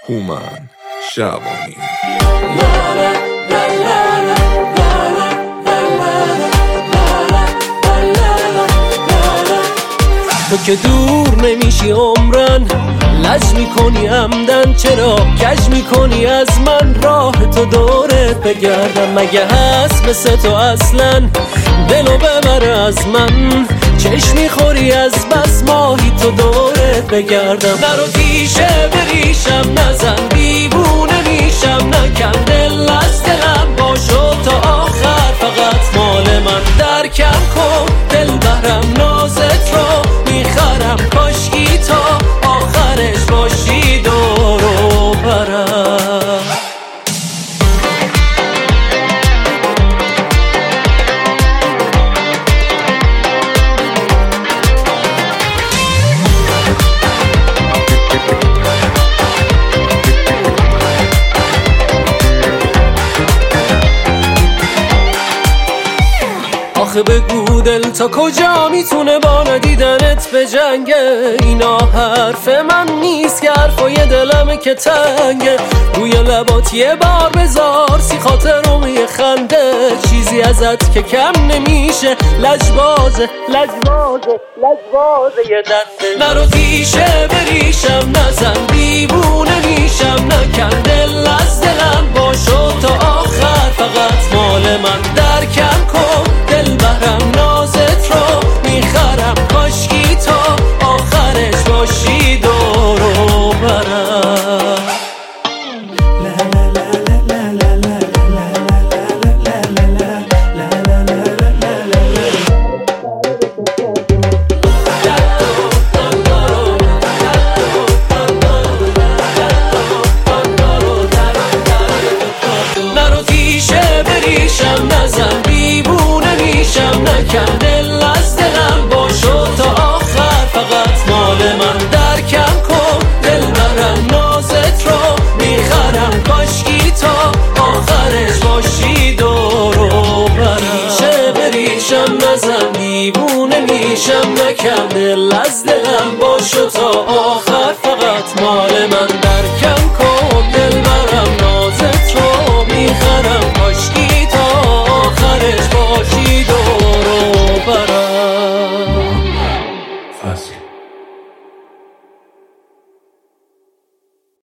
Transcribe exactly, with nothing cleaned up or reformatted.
هومن شعبانی. تو که دور نمیشی عمرن، لج میکنی عمدن، چرا کج میکنی از من؟ راه تو دورت بگردم، مگه هست مثل تو اصلا دلو ببره از من؟ چشم میخوری از بس ماهی تو دورت بگردم. نرو تیشه بریشم نزن، دیوونه میشم، نکن دل از دلم، باشو تا آخر فقط مال من. درکم کن دل برم نازت رو میخرم، کاشکی تا آخرش باشی دور و برم. آخه بگو دل تا کجا میتونه با ندیدنت به جنگه؟ اینا حرف من نیست که حرفای دلمه که تنگه. روی لبات یه بار بذار سی خاطر رو یه خنده، چیزی ازت که کم نمیشه، لجبازه لجبازه لجبازه یه دنده. نرو تیشه بریشم نزن، دیوونه میشم، نکن دل از دلم، باشو تا آخر فقط مال من. درکم کن دل برم نازت رو میخرم، کاشکی تا آخرش باشی دور و برم. نرو تیشه بریشم نزن، دیوونه میشم، نکن دل از دلم، باشو تا آخر فقط مال من. درکم کن دل برم نازت رو میخرم، کاشکی تا آخرش باشی دور و برم. تیشه بریشم نزن، دیوونه میشم، نکن دل از دلم،